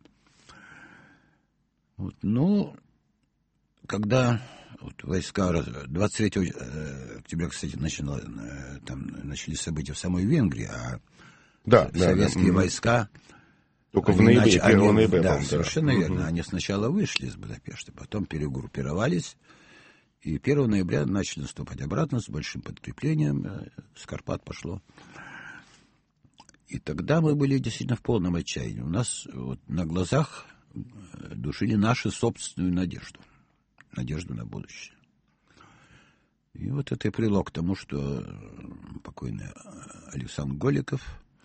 Вот. Но когда вот войска... двадцать третьего октября, кстати, начало, там начались события в самой Венгрии, а да, советские да, да. войска... Только в ноябре, первого ноября. Да, совершенно да. верно. Угу. Они сначала вышли из Будапешта, потом перегруппировались, и первого ноября начали наступать обратно с большим подкреплением. С Карпат пошло. И тогда мы были действительно в полном отчаянии. У нас вот на глазах душили нашу собственную надежду. Надежду на будущее. И вот это и привело к тому, что покойный Александр Голиков,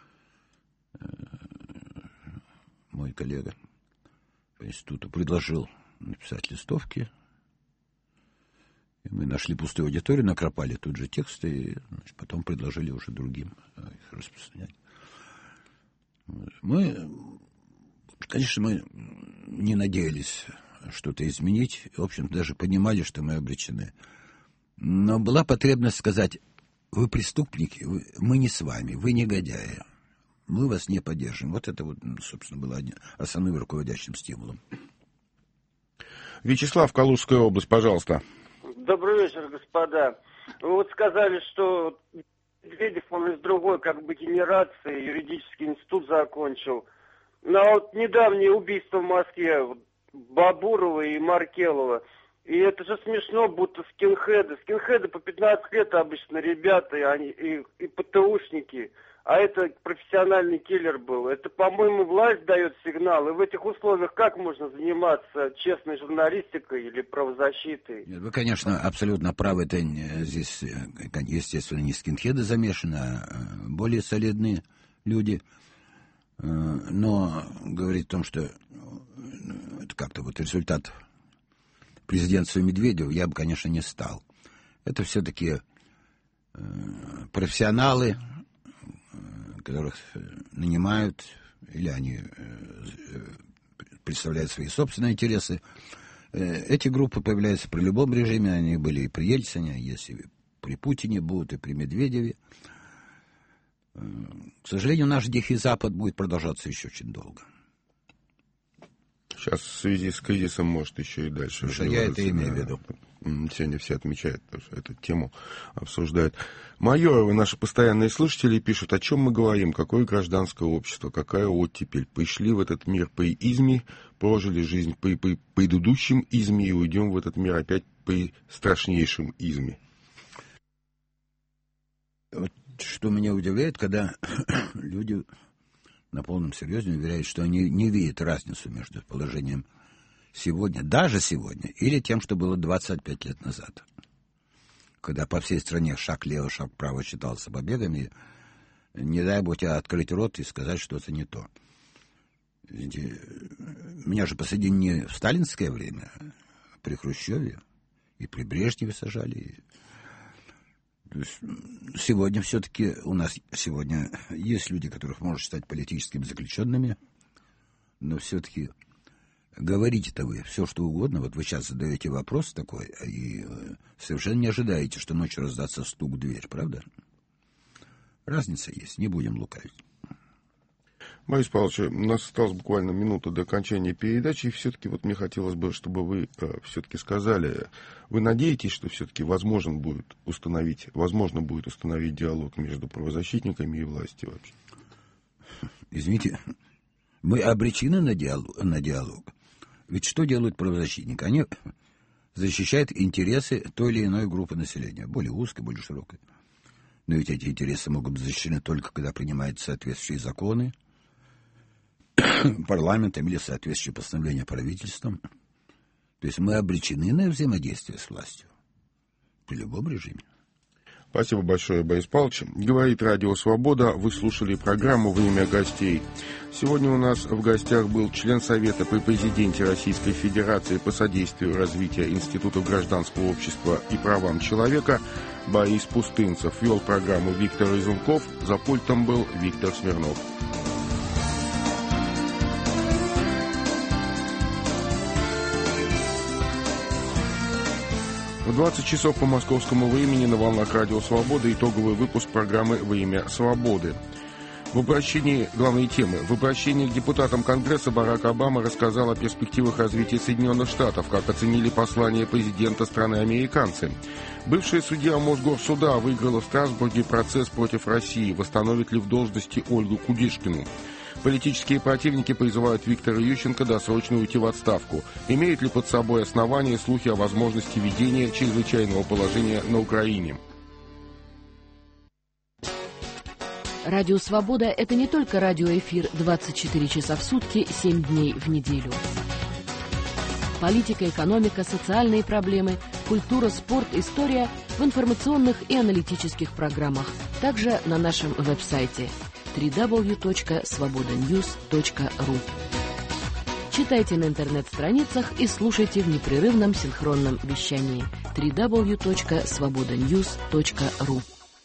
мой коллега по институту, предложил написать листовки. И мы нашли пустую аудиторию, накропали тут же тексты, и значит, потом предложили уже другим их распространять. Мы, конечно, мы не надеялись что-то изменить. В общем, даже понимали, что мы обречены. Но была потребность сказать: вы преступники, вы, мы не с вами, вы негодяи. Мы вас не поддержим. Вот это, вот, собственно, было основным руководящим стимулом. Вячеслав, Калужская область, пожалуйста. Добрый вечер, господа. Вы вот сказали, что Медведев, он из другой как бы генерации, юридический институт закончил. Но вот недавнее убийство в Москве Бабурова и Маркелова. И это же смешно, будто скинхеды. Скинхеды по пятнадцать лет обычно ребята, и, они, и, и ПТУшники. А это профессиональный киллер был. Это, по-моему, власть дает сигнал. И в этих условиях как можно заниматься честной журналистикой или правозащитой? Нет, вы, конечно, абсолютно правы. Это здесь, естественно, не скинхеды замешаны, а более солидные люди. Но говорить о том, что это как-то вот результат президентства Медведева, я бы, конечно, не стал. Это все-таки профессионалы, которых нанимают, или они представляют свои собственные интересы. Эти группы появляются при любом режиме, они были и при Ельцине, если при Путине будут, и при Медведеве. К сожалению, наш Дикий Запад будет продолжаться еще очень долго. Сейчас в связи с кризисом может еще и дальше. Что я это имею в виду. Сегодня все отмечают, что эту тему обсуждают. Майоровы, наши постоянные слушатели, пишут, о чем мы говорим, какое гражданское общество, какая оттепель. Пришли в этот мир при изме, прожили жизнь при, при предыдущем изме и уйдем в этот мир опять при страшнейшем изме. Вот Что меня удивляет, когда люди на полном серьезе уверяют, что они не видят разницу между положением сегодня, даже сегодня, или тем, что было двадцать пять лет назад. Когда по всей стране шаг лево, шаг вправо считался побегом, и не дай бог тебе открыть рот и сказать что-то не то. Меня же посадили не в сталинское время, а при Хрущеве и при Брежневе сажали. Сегодня все-таки у нас сегодня есть люди, которых можно считать политическими заключенными, но все-таки говорите-то вы все, что угодно. Вот вы сейчас задаете вопрос такой, и совершенно не ожидаете, что ночью раздастся стук в дверь, правда? Разница есть, не будем лукавить. Борис Павлович, у нас осталось буквально минута до окончания передачи, и все-таки вот мне хотелось бы, чтобы вы э, все-таки сказали, вы надеетесь, что все-таки возможно будет установить, возможно будет установить диалог между правозащитниками и властью вообще? Извините, мы обречены на диалог, на диалог. Ведь что делают правозащитники? Они защищают интересы той или иной группы населения, более узкой, более широкой. Но ведь эти интересы могут быть защищены только когда принимаются соответствующие законы, парламентом или соответствующее постановление правительством. То есть мы обречены на взаимодействие с властью при любом режиме. Спасибо большое, Борис Павлович. Говорит Радио Свобода. Вы слушали программу «Время гостей». Сегодня у нас в гостях был член Совета при президенте Российской Федерации по содействию развитию институтов гражданского общества и правам человека Борис Пустынцев. Вел программу Виктор Изунков. За пультом был Виктор Смирнов. В двадцать часов по московскому времени на волнах Радио Свобода итоговый выпуск программы «Время свободы». В обращении, главные темы. В обращении к депутатам Конгресса Барак Обама рассказал о перспективах развития Соединенных Штатов, как оценили послание президента страны американцы. Бывшая судья Мосгорсуда выиграла в Страсбурге процесс против России. Восстановит ли в должности Ольгу Кудишкину? Политические противники призывают Виктора Ющенко досрочно уйти в отставку. Имеют ли под собой основания слухи о возможности введения чрезвычайного положения на Украине? Радио «Свобода» — это не только радиоэфир двадцать четыре часа в сутки, семь дней в неделю. Политика, экономика, социальные проблемы, культура, спорт, история в информационных и аналитических программах. Также на нашем веб-сайте дабл ю дабл ю дабл ю точка свобода ньюс точка ру. Читайте на интернет-страницах и слушайте в непрерывном синхронном вещании дабл ю дабл ю дабл ю точка свобода ньюс точка ру.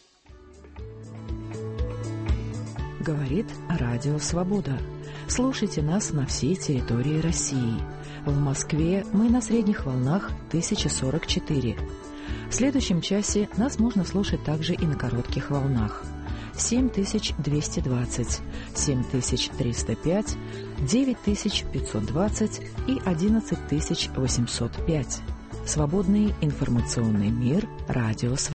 Говорит Радио Свобода. Слушайте нас на всей территории России. В Москве мы на средних волнах тысяча сорок четыре. В следующем часе нас можно слушать также и на коротких волнах. семь тысяч двести двадцать, семь тысяч триста пять, девять тысяч пятьсот двадцать и одиннадцать тысяч восемьсот пять. Свободный информационный мир. Радио Свобода.